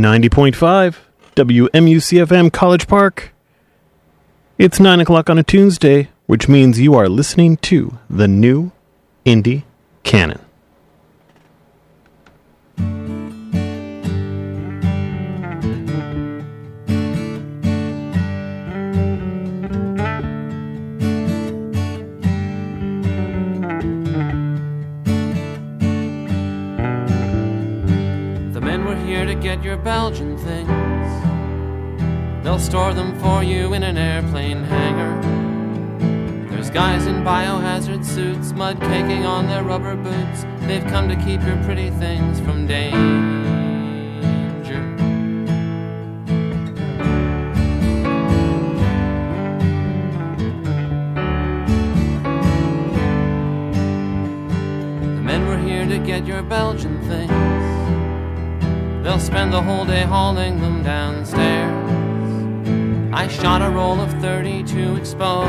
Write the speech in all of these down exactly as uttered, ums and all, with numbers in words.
ninety point five W M U C F M College Park. It's nine o'clock on a Tuesday, which means you are listening to the new Indie Canon. Get your Belgian things. They'll store them for you in an airplane hangar. There's guys in biohazard suits, mud caking on their rubber boots. They've come to keep your pretty things from danger. The men were here to get your Belgian things. They'll spend the whole day hauling them downstairs. I shot a roll of thirty-two exposures.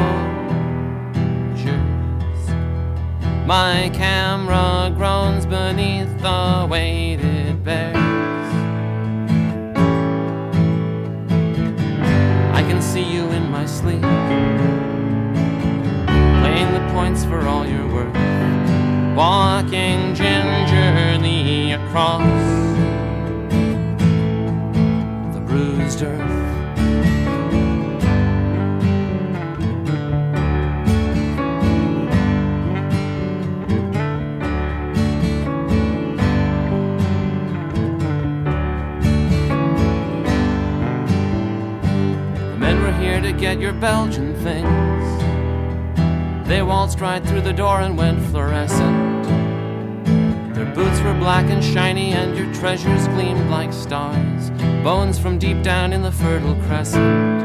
My camera groans beneath the weight it bears. I can see you in my sleep, playing the points for all you're worth, walking gingerly across bruised earth. The men were here to get your Belgian things. They waltzed right through the door and went fluorescent. Their boots were black and shiny and your treasures gleamed like stars, bones from deep down in the Fertile Crescent.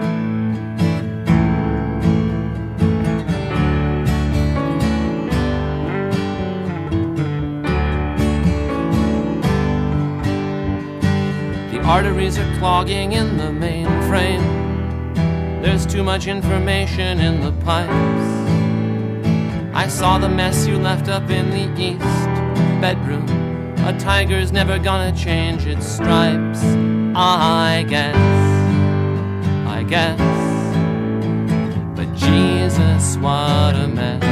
The arteries are clogging in the mainframe. There's too much information in the pipes. I saw the mess you left up in the east bedroom. A tiger's never gonna change its stripes. I guess, I guess, but Jesus, what a mess.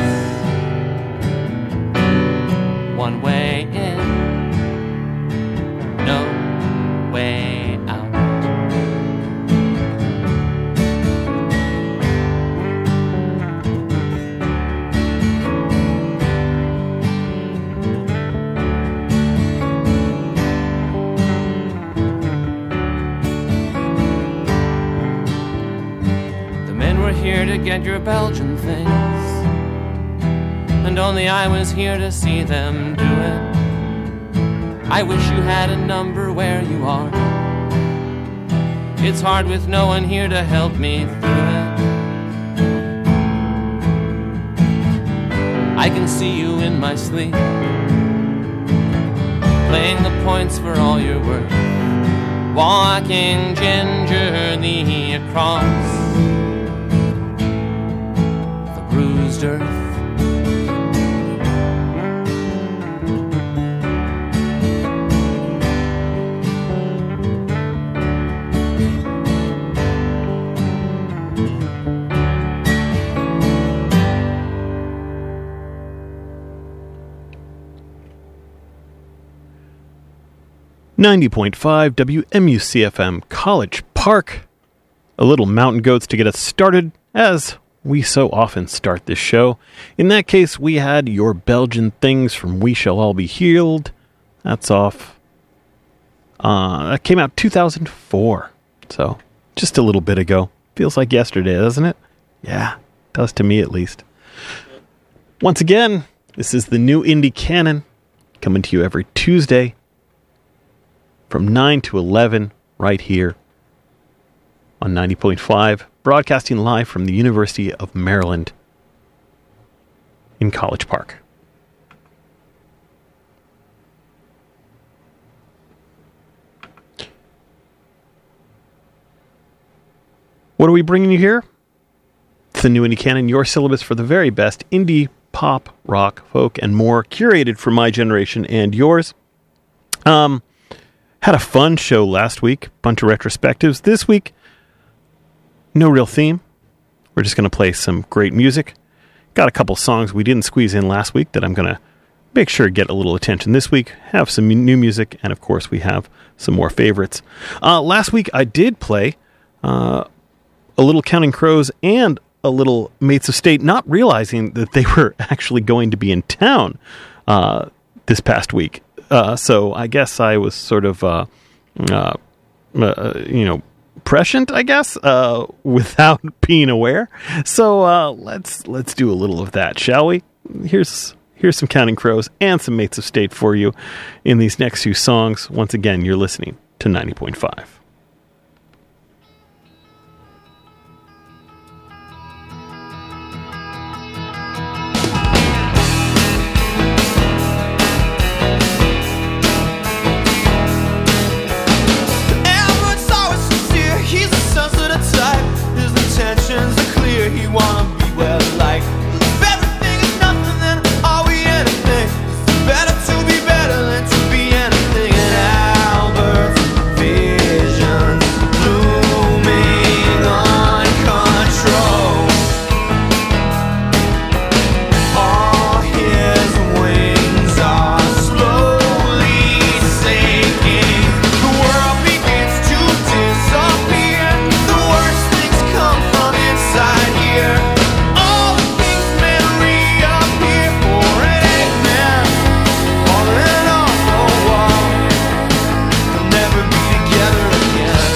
One way in, no way out. Here to get your Belgian things, and only I was here to see them do it. I wish you had a number where you are. It's hard with no one here to help me through it. I can see you in my sleep, playing the points for all you're worth, walking gingerly across bruised earth. ninety point five W M U C F M College Park. A little Mountain Goats to get us started, as we so often start this show. In that case, we had Your Belgian Things from We Shall All Be Healed. That's off. Uh, that came out two thousand four. So, just a little bit ago. Feels like yesterday, doesn't it? Yeah, does to me at least. Once again, this is the new Indie Canon, coming to you every Tuesday from nine to eleven, right here on ninety point five. Broadcasting live from the University of Maryland in College Park. What are we bringing you here? It's the new Indie Canon, your syllabus for the very best indie, pop, rock, folk, and more, curated for my generation and yours. Um, Had a fun show last week, bunch of retrospectives. This week, no real theme. We're just going to play some great music. Got a couple songs we didn't squeeze in last week that I'm going to make sure get a little attention this week. Have some new music, and of course we have some more favorites. Uh, last week I did play uh, a little Counting Crows and a little Mates of State, not realizing that they were actually going to be in town uh, this past week. Uh, so I guess I was sort of, uh, uh, uh, you know, prescient, I guess, uh, without being aware. So uh, let's let's do a little of that, shall we? Here's here's some Counting Crows and some Mates of State for you in these next few songs. Once again, you're listening to ninety point five. He wanna be well liked. If everything is nothing, then are we anything? It's better to be better than to be anything. And Albert's visions looming uncontrolled. All his wings are slowly sinking. The world begins to disappear. The worst things come from inside here. All the king's men reappear for an Eggman, falling off the wall. They'll never be together again.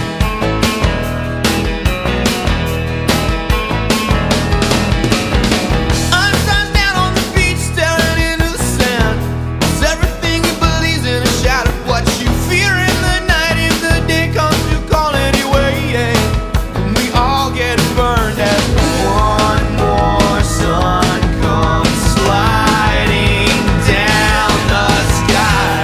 Einstein's down on the beach staring into the sand. Is everything he believes in a shadow? What you fear in the night, in the day comes to call anyway. And we all get burned as one more sun comes sliding down the sky.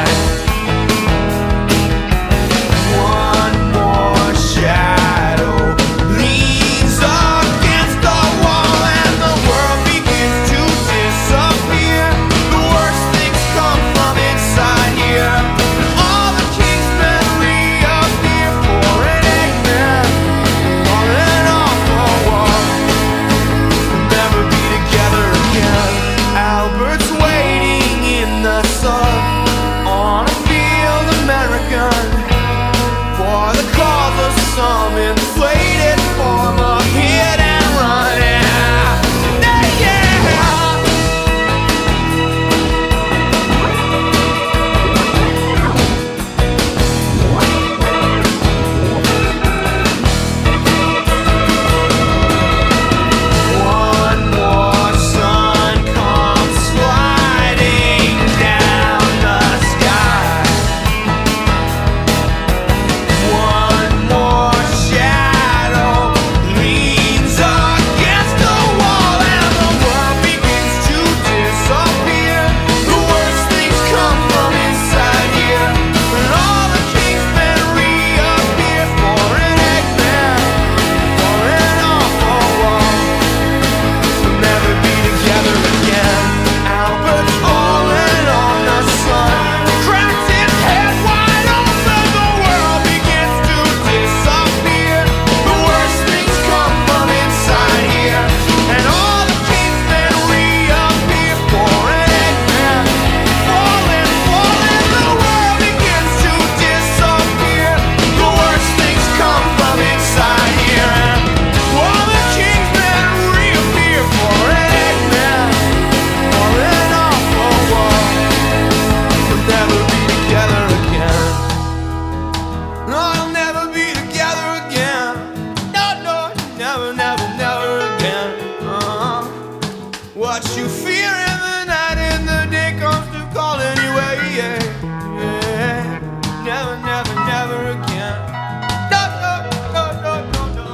One more shadow leans against the wall, and the world begins to disappear. The worst things come from inside here. All the king's men reappear for an Eggman, falling off the wall. We'll never be together again. Albert's waiting in the sun on a field American for the cause of some inflated form of hit and run. Yeah, yeah. One more sun comes sliding down the sky. One more shadow leans against the wall, and the world begins to disappear. The worst things come from inside here. When all the king's men reappear for an Eggman, falling off the wall. We'll never be together again. Albert's falling on the sun, cracks his head wide open. The world begins to disappear. The worst things come from inside here, and all the king's men reappear for an Eggman, falling, falling. The world begins to disappear. The worst things come from inside here, and all the king's men reappear for an Eggman, falling off the wall. We'll never be together again. No, you'll never be together again. No, no, never, never, never again. Uh-huh. What you fear in the night, in the day comes to call anyway. Yeah, yeah. Never, never, never again. No, no, no, no, no, no.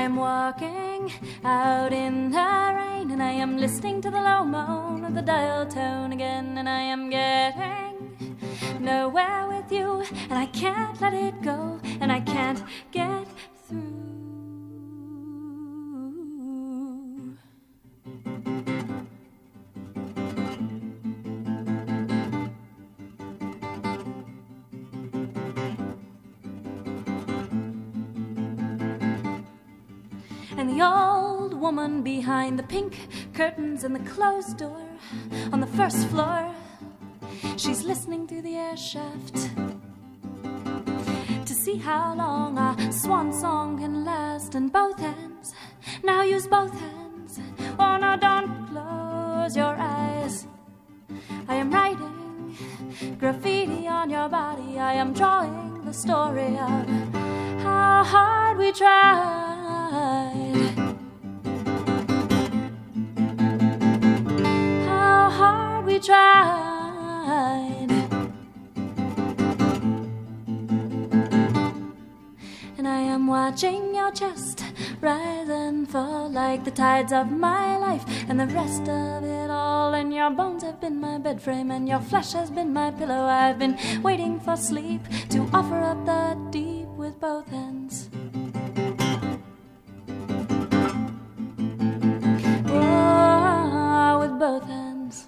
am walking out in the rain, and I am listening to the low moan of the dial tone again, and I am getting nowhere with you, and I can't let it go, and I can't get through. And the old woman behind the pink curtains and the closed door on the first floor, she's listening through the air shaft to see how long our swan song can last. And both hands, now use both hands. Oh no, don't close your eyes. I am writing graffiti on your body. I am drawing the story of how hard we tried. How hard we tried. And I am watching your chest rise and fall like the tides of my life, and the rest of it all. And your bones have been my bed frame, and your flesh has been my pillow. I've been waiting for sleep to offer up the deep with both hands. Oh, with both hands.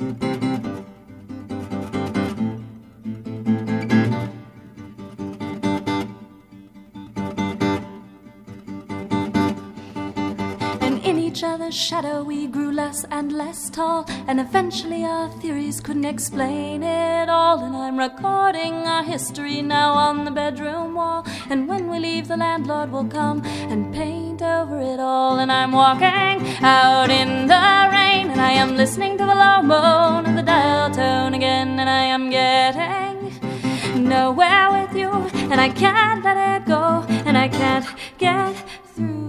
In each other's shadow we grew less and less tall, and eventually our theories couldn't explain it all. And I'm recording our history now on the bedroom wall, and when we leave the landlord will come and paint over it all. And I'm walking out in the rain, and I am listening to the low moan of the dial tone again, and I am getting nowhere with you, and I can't let it go, and I can't get through.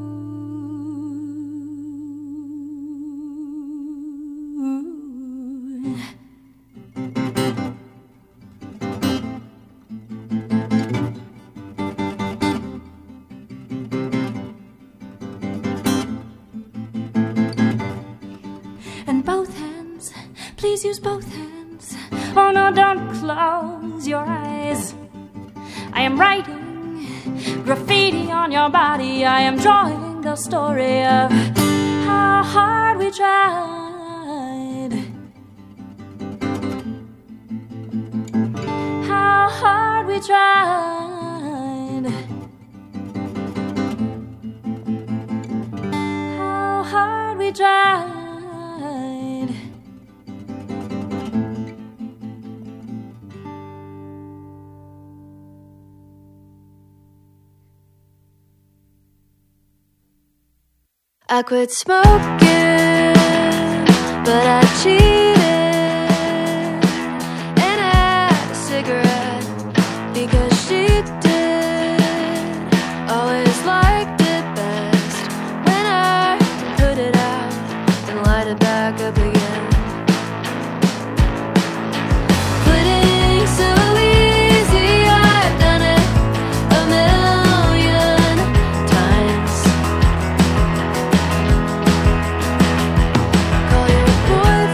And both hands, please use both hands. Oh no, don't close your eyes. I am writing graffiti on your body. I am drawing the story of how hard we tried. How hard we tried. How hard we tried. I quit smoking, but I cheated and had a cigarette because she did. Always liked it best when I put it out and light it back up again. Quitting so easy, I've done it a million times. Call your boyfriend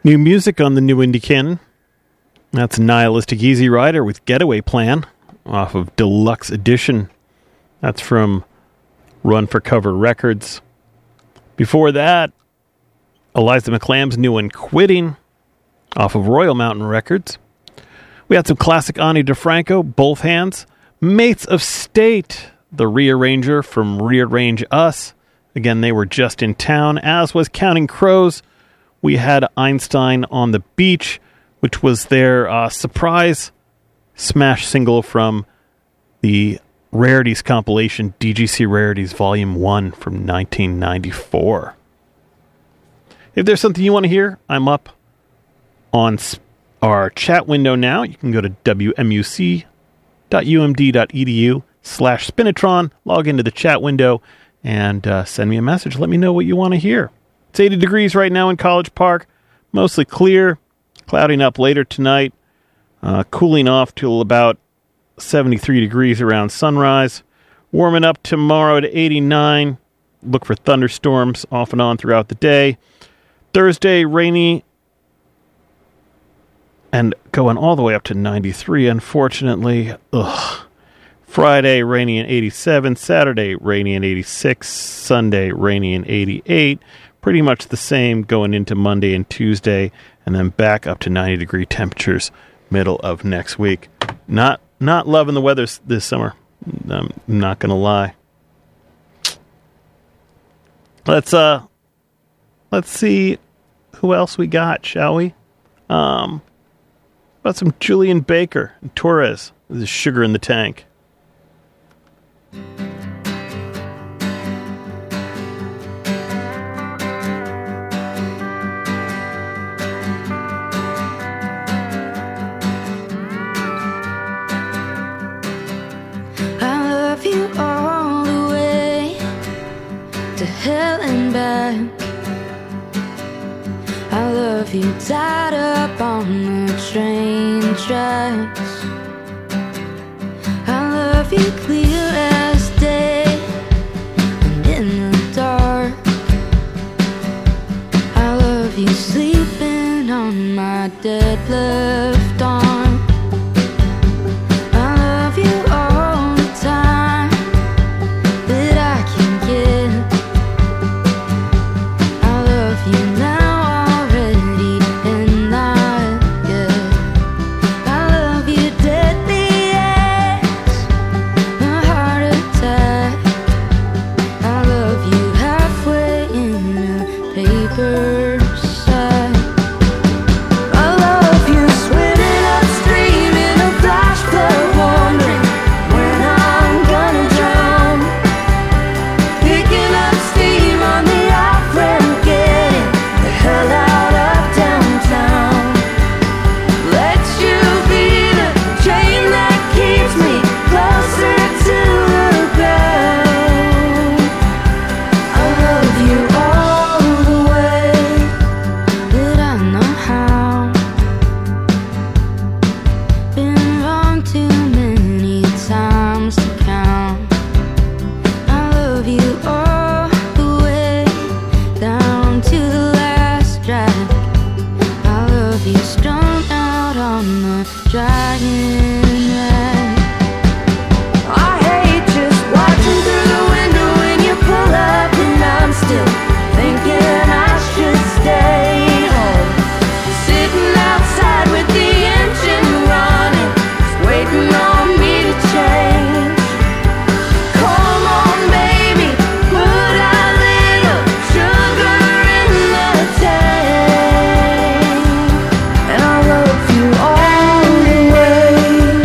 New music on the New Indie Canon. That's Nihilistic Easy Rider with Getaway Plan off of Deluxe Edition. That's from Run for Cover Records. Before that, Eliza McClamb's new one, Quitting, off of Royal Mountain Records. We had some classic Ani DeFranco, Both Hands. Mates of State, the Rearranger from Rearrange Us. Again, they were just in town, as was Counting Crows. We had Einstein on the Beach, which was their uh, surprise smash single from the Rarities compilation, D G C Rarities Volume one from nineteen ninety-four. If there's something you want to hear, I'm up on our chat window now. You can go to W M U C dot U M D dot E D U slash Spinitron, log into the chat window, and uh, send me a message. Let me know what you want to hear. It's eighty degrees right now in College Park. Mostly clear. Clouding up later tonight. Uh, cooling off till about seventy-three degrees around sunrise. Warming up tomorrow to eighty-nine. Look for thunderstorms off and on throughout the day. Thursday, rainy. And going all the way up to ninety-three, unfortunately. Ugh. Friday, rainy and eighty-seven. Saturday, rainy and eighty-six. Sunday, rainy and eighty-eight. Pretty much the same going into Monday and Tuesday, and then back up to ninety degree temperatures middle of next week. Not not loving the weather this summer. I'm not gonna lie. Let's uh let's see who else we got, shall we? Um about some Julian Baker and Torres. This is Sugar in the Tank. All the way to hell and back. I love you tied up on the train tracks. I love you clear as day and in the dark. I love you sleeping on my dead left arm. I love you all the time that I can get. I love you now already and not yet. I love you deadly as a heart attack. I love you halfway in a paper sack. I love you sweating upstream in a flash flood, wondering when I'm gonna drown. Picking up steam on the off ramp, getting the hell out of downtown. Let you be the chain that keeps me closer to the ground. I love you all the way that I know how. Been wrong too many times to count. I love you all the way down to the last drag. I love you strung out on the dragon rag. I hate just watching through the window when you pull up, and I'm still thinking I should stay home. Sitting outside with the engine running, just waiting on me to change. Come on, baby, put a little sugar in the tank. And I love you all the way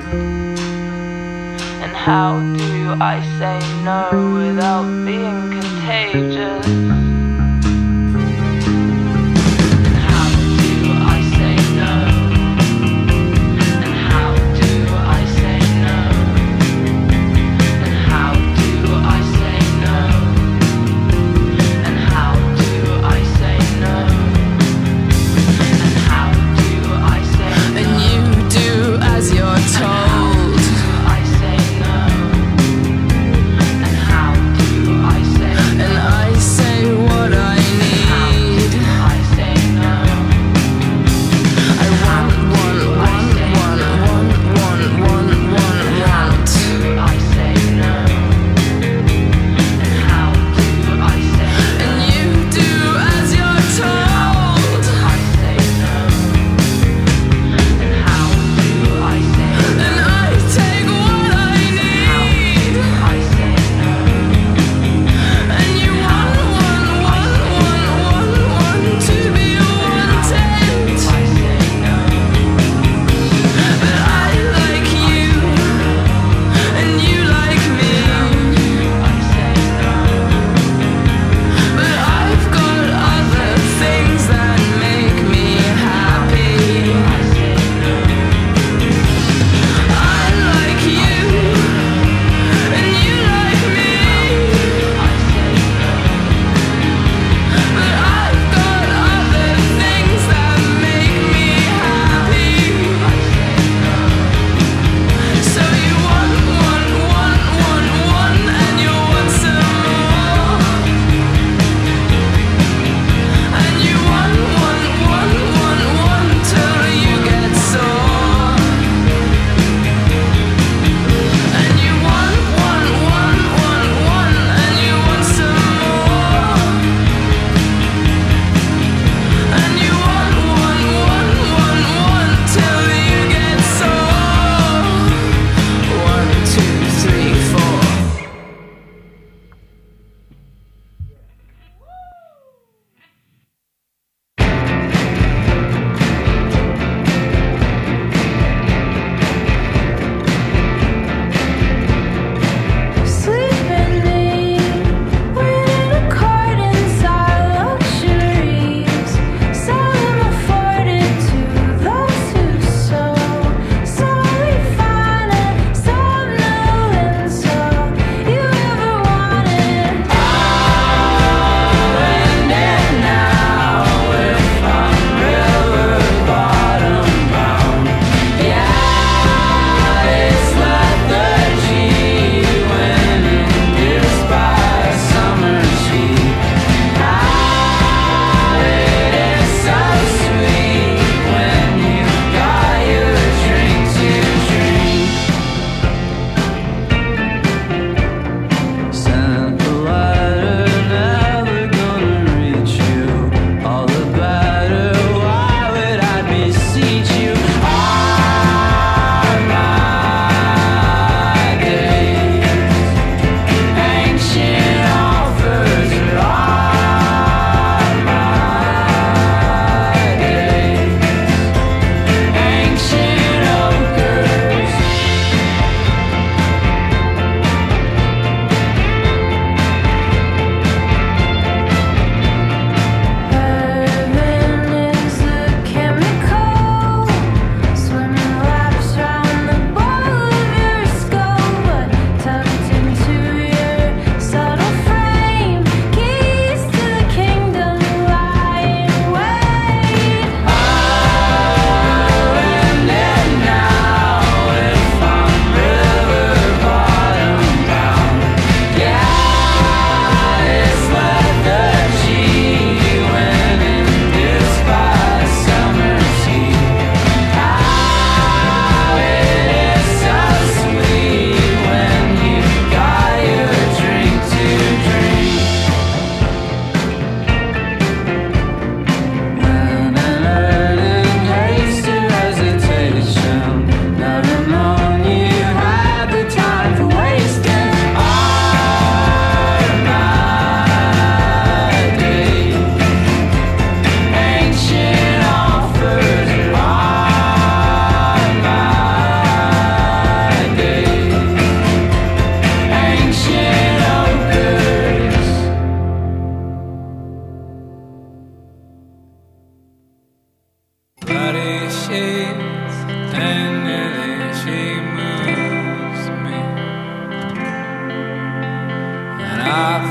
And how do I say no without being contagious? And how do I say no? And how do I say no? And how do I say no? And how do I say no? And how do I say no? And you do as you're told. I say no. And how do I say no? And I say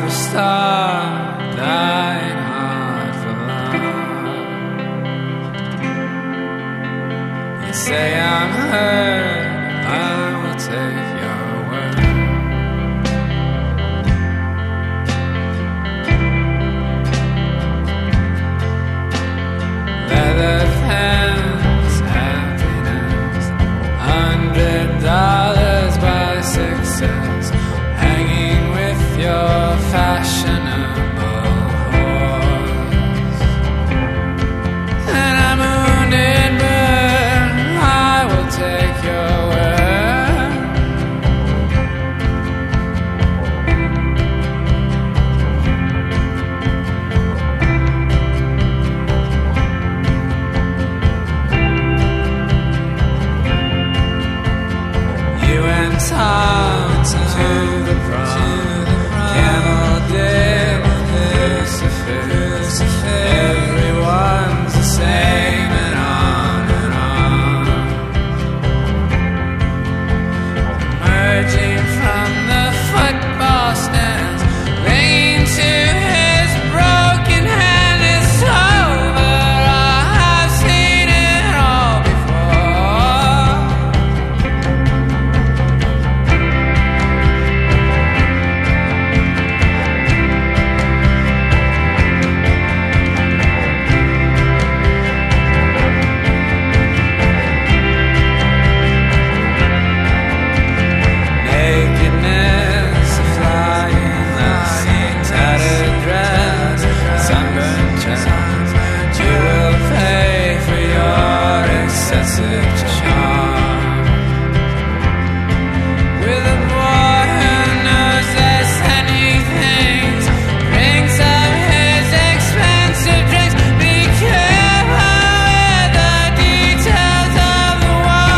star dying hard for love. You say I'm hurt, I will take your word. Leather pants, happiness, hundred dollars by sixes, hanging with your fashionable horse. And I'm a wounded bird, I will take your word. You went out to the prom, camel did Lucifer. Everyone's the same and on and on. Emerging from the football stands, clinging to his broken hand. It's over, I have seen it all before. Nakedness, flying lights, tattered dress, sunburned chest. You will pay for your excessive charm. With a boy who knows there's anything, drinks of his expensive drinks. Be careful with the details of the war.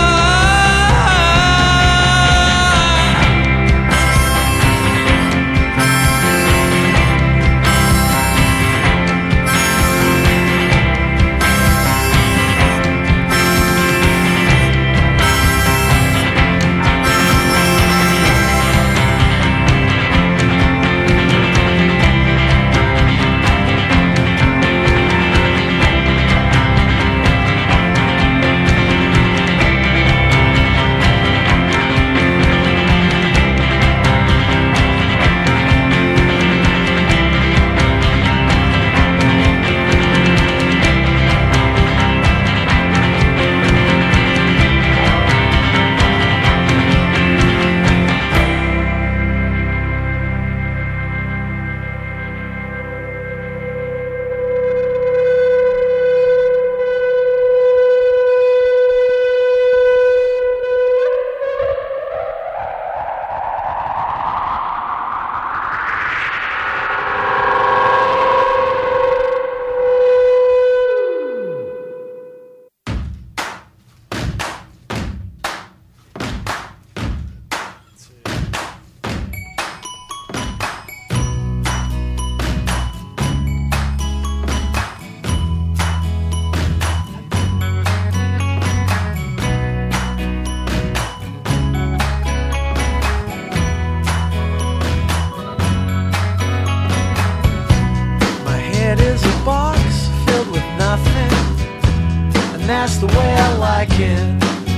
My head is a box filled with nothing, and that's the way I like it.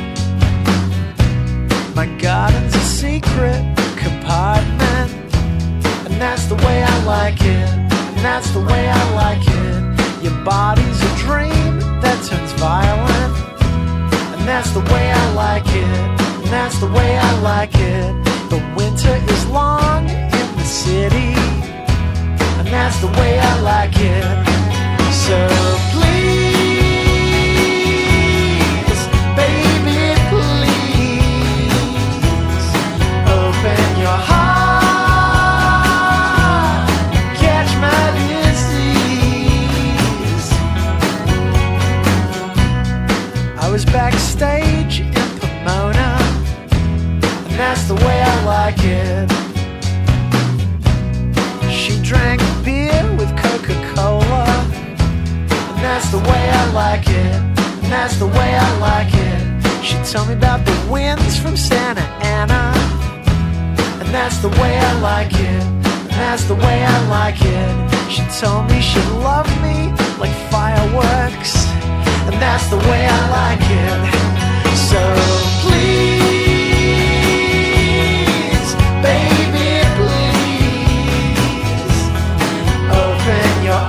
My garden's a secret compartment, and that's the way I like it. And that's the way I like it. Your body's a dream that turns violent, and that's the way I like it. And that's the way I like it. The winter is long in the city, and that's the way I like it. So please, baby, please, open your heart, catch my disease. I was backstage in Pomona, and that's the way I like it. She drank beer with Coca-Cola, and that's the way I like it. And that's the way I like it. She told me about the winds from Santa Ana, and that's the way I like it. And that's the way I like it. She told me she loved me like fireworks, and that's the way I like it. So please, baby, please, open your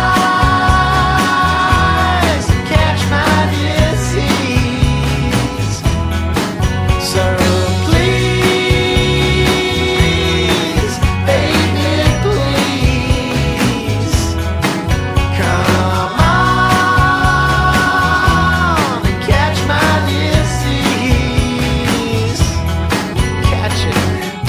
eyes and catch my disease. So please, baby, please, come on and catch my disease. Catch it.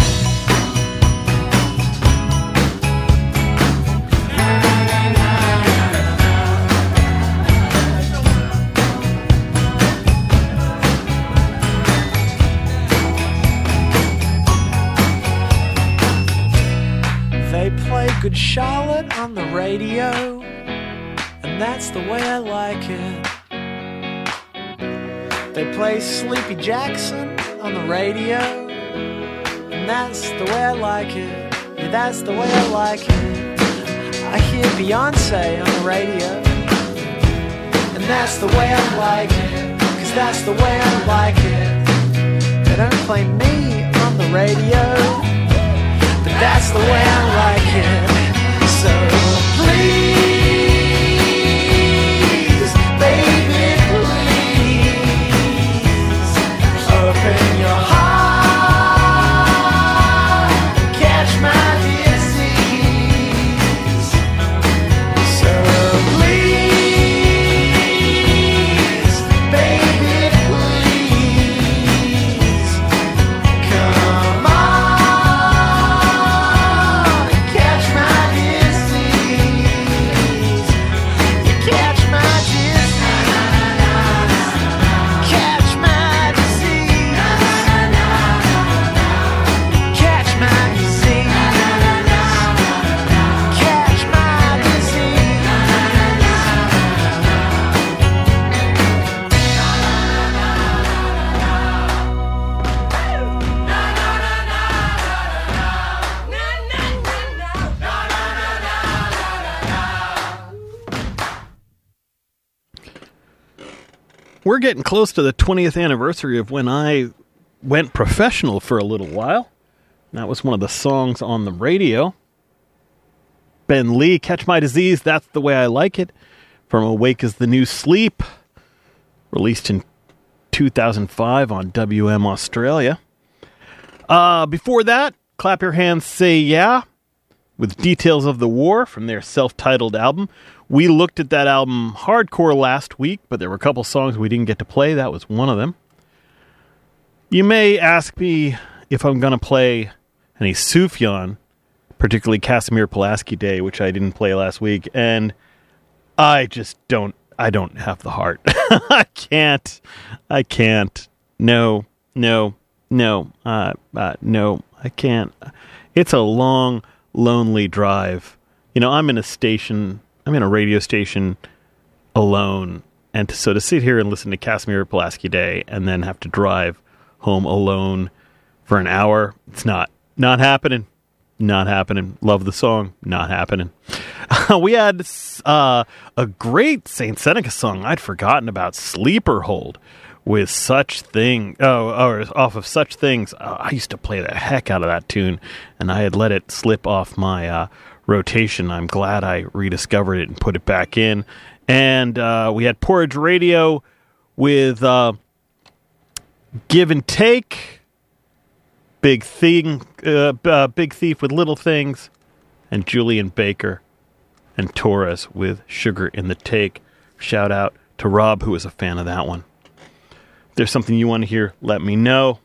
They play Good Charlotte on the radio, and that's the way I like it. They play Sleepy Jackson on the radio, and that's the way I like it. Yeah, that's the way I like it. I hear Beyonce on the radio, and that's the way I like it. Cause that's the way I like it. They don't play me on the radio, but that's the way I like it. So please, baby, please, open your heart and catch my disease. So please, baby, please, come on and catch my disease. You catch my disease. Catch my disease. Catch my disease. Catch my disease. We're getting close to the twentieth anniversary of when I went professional for a little while. That was one of the songs on the radio. Ben Lee, Catch My Disease, That's the Way I Like It, from Awake is the New Sleep, released in two thousand five on W M Australia. Uh, before that, Clap Your Hands, Say Yeah, with Details of the War from their self-titled album. We looked at that album hardcore last week, but there were a couple songs we didn't get to play. That was one of them. You may ask me if I'm going to play any Sufjan, particularly Casimir Pulaski Day, which I didn't play last week, and I just don't, I don't have the heart. I can't, I can't. No, no, no, uh, uh, no, I can't. It's a long, lonely drive. You know, I'm in a station, I'm in a radio station alone, and to, so to sit here and listen to Casimir Pulaski Day and then have to drive home alone for an hour, it's not, not happening. Not happening. Love the song. Not happening. We had uh, a great Saint Seneca song I'd forgotten about, Sleeper Hold, with Such Thing. Oh, or off of Such Things. Uh, I used to play the heck out of that tune, and I had let it slip off my uh, rotation. I'm glad I rediscovered it and put it back in. And uh, we had Porridge Radio with uh, Give and Take. Big Thing, uh, uh, Big Thief with Little Things, and Julian Baker and Torres with Sugar in the Take. Shout out to Rob, who was a fan of that one. If there's something you want to hear, let me know.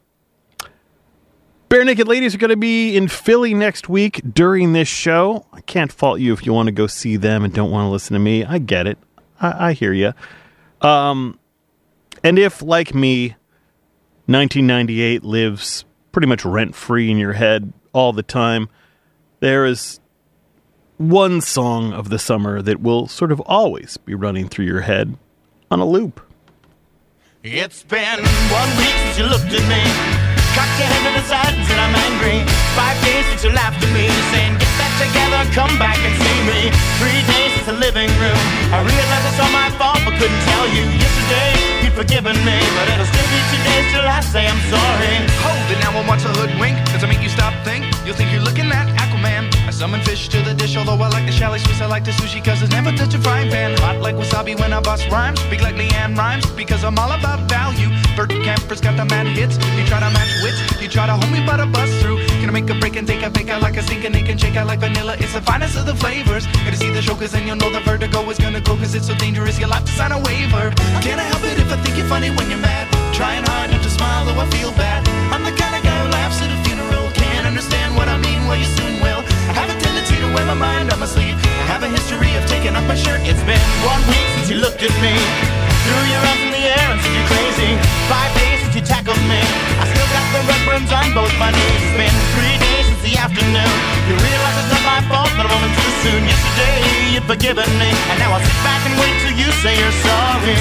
Bare Naked Ladies are going to be in Philly next week during this show. I can't fault you if you want to go see them and don't want to listen to me. I get it. I, I hear you. Um, and if, like me, nineteen ninety-eight lives pretty much rent-free in your head all the time, there is one song of the summer that will sort of always be running through your head on a loop. It's been one week since you looked at me. Cocked your head to the side and said I'm angry. Five days since you laughed at me, saying get back together, come back and see me. Three days since the living room, I realized it's all my fault but couldn't tell you. Yesterday you'd forgiven me, but it'll still be two days till I say I'm sorry. Hold it now and watch a hoodwink. Does it make you stop think? You'll think you're looking at Aquaman. I summon fish to the dish, although I like the chalet Swiss, I like the sushi cause it's never touch a frying pan. Hot like wasabi when I bust rhymes, big like Leanne rhymes, because I'm all about value. Bert Camper's got the mad hits. You try to match wits, you try to hold me but I bust through. Can I make a break and take a fake out like a sink and can shake out like vanilla? It's the finest of the flavors. Gotta see the show cause then you'll know the vertigo is gonna go cause it's so dangerous you'll have to sign a waiver. Can't I help it if I think you're funny when you're mad? Trying hard not to smile though I feel bad. I'm the kind of guy who laughs at a funeral. Can't understand what I mean, well you soon will. I have a tendency to wear my mind on my sleeve. I have a history of taking off my shirt. It's been one week since you looked at me, threw your arms in the air and said you're crazy. Five days since you tackled me, I still got the red burns on both my knees. It's been three days since the afternoon, you realize it's not my fault but I'm only too soon. Yesterday you'd forgiven me, and now I'll sit back and wait till you say you're sorry.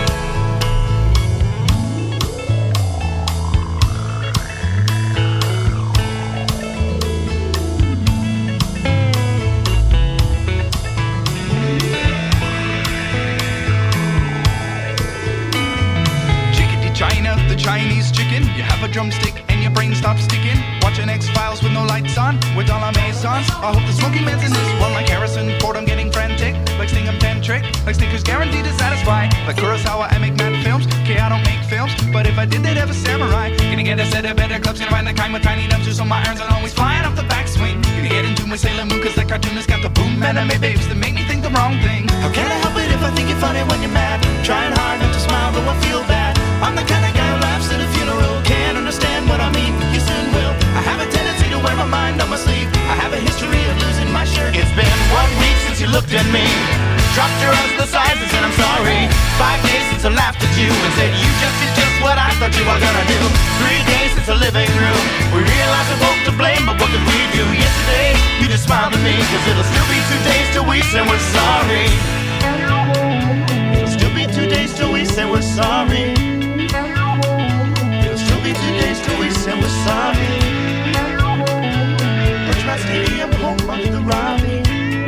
Chinese chicken, you have a drumstick and your brain stops sticking. Watching X-Files with no lights on, with all our maisons. I hope the smoky man's in this one like Harrison Ford, I'm getting frantic. Like Stingham Tantric, like Snickers guaranteed to satisfy. Like Kurosawa, I make mad films. Okay, I don't make films, but if I did, they'd have a samurai. Gonna get a set of better clubs, gonna find the kind with tiny dumpsters so my irons are always flying off the backswing. Gonna get into my Sailor Moon cause that cartoonist got the boom anime babes that make me think the wrong thing. How can I help it if I think you're funny when you're mad? Trying hard not to smile though I feel bad. I'm the kind of guy who laughs at a funeral. Can't understand what I mean, you soon will. I have a tendency to wear my mind on my sleeve. I have a history of losing my shirt. It's been one week since you looked at me, dropped your arms to the sides and said I'm sorry. Five days since I laughed at you and said you just did just what I thought you were gonna do. Three days since the living room, we realized we're both to blame, but what could we do? Yesterday, you just smiled at me, cause it'll still be two days till we say we're sorry. It'll still be two days till we say we're sorry. It'll still be two days till we say we're sorry. Touch my stadium, home of the Robbie.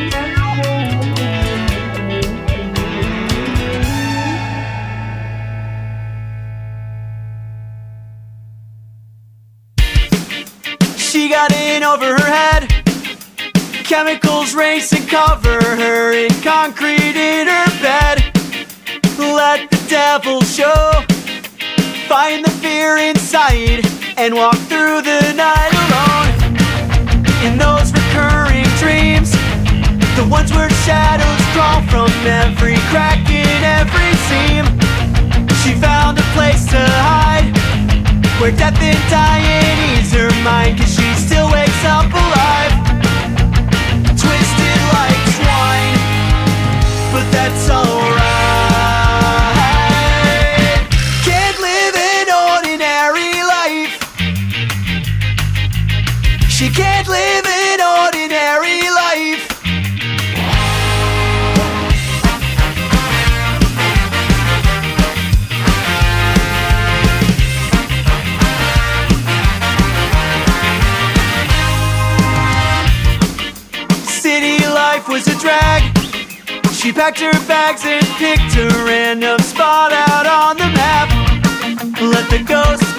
She got in over her head, chemicals race and cover her in concrete in her bed. Let the devil show, find the fear inside, and walk through the night alone. In those recurring dreams, the ones where shadows crawl from every crack in every seam. She found a place to hide, where death and dying ease her mind, cause she still wakes up alive, twisted like twine, but that's alright. Can't live an ordinary life. She can't live an ordinary life. Was a drag. She packed her bags and picked a random spot out on the map. Let the ghosts